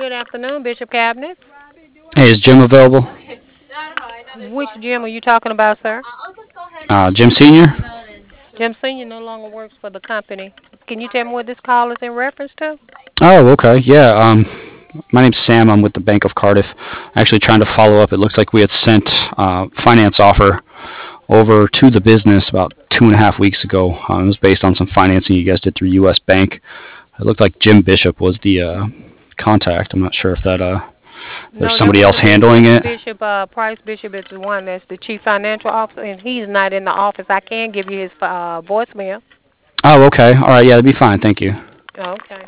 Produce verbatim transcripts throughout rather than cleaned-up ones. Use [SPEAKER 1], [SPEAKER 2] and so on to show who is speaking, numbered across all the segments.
[SPEAKER 1] Good afternoon, Bishop Cabinet.
[SPEAKER 2] Hey, is Jim available?
[SPEAKER 1] Which Jim are you talking about, sir?
[SPEAKER 2] Uh, Jim Senior?
[SPEAKER 1] Jim Senior no longer works for the company. Can you tell me what this call is in reference to?
[SPEAKER 2] Oh, okay. Yeah. Um, my name's Sam. I'm with the Bank of Cardiff. Actually, trying to follow up. It looks like we had sent uh, finance offer over to the business about two and a half weeks ago. Um, it was based on some financing you guys did through U S. Bank. It looked like Jim Bishop was the uh, contact. I'm not sure if that uh, there's
[SPEAKER 1] No, that
[SPEAKER 2] somebody
[SPEAKER 1] would
[SPEAKER 2] else
[SPEAKER 1] have been
[SPEAKER 2] handling
[SPEAKER 1] Bishop.
[SPEAKER 2] it.
[SPEAKER 1] Bishop uh, Price Bishop is the one that's the chief financial officer, and he's not in the office. I can give you his uh, voicemail.
[SPEAKER 2] Oh, okay. All right. Yeah, that'd be fine. Thank you.
[SPEAKER 1] Okay.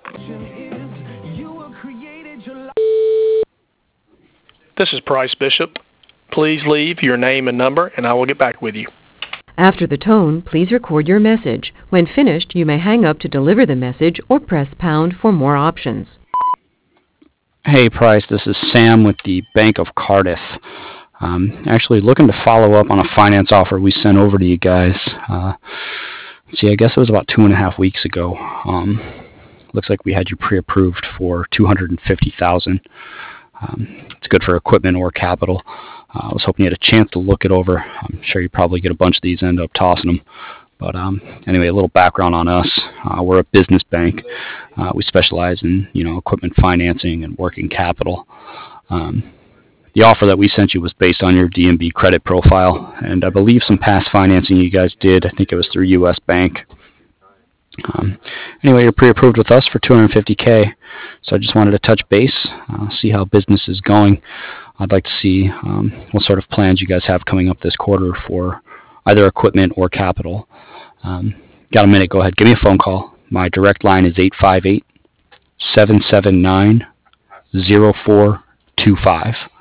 [SPEAKER 3] This is Price Bishop. Please leave your name and number, and I will get back with you.
[SPEAKER 4] After the tone, please record your message. When finished, you may hang up to deliver the message or press pound for more options.
[SPEAKER 2] Hey, Price. This is Sam with the Bank of Cardiff. Um, actually, looking to follow up on a finance offer we sent over to you guys. Uh, see, I guess it was about two and a half weeks ago. Um, looks like we had you pre-approved for two hundred fifty thousand dollars. Um, it's good for equipment or capital. Uh, I was hoping you had a chance to look it over. I'm sure you probably get a bunch of these and end up tossing them. But um, anyway, a little background on us. Uh, we're a business bank. Uh, we specialize in you know equipment financing and working capital. Um, the offer that we sent you was based on your D N B credit profile, and I believe some past financing you guys did. I think it was through U S. Bank. Um, anyway, you're pre-approved with us for two hundred fifty K, so I just wanted to touch base, uh, see how business is going. I'd like to see um, what sort of plans you guys have coming up this quarter for either equipment or capital. Um, got a minute? Go ahead. Give me a phone call. My direct line is eight five eight, seven seven nine, zero four two five.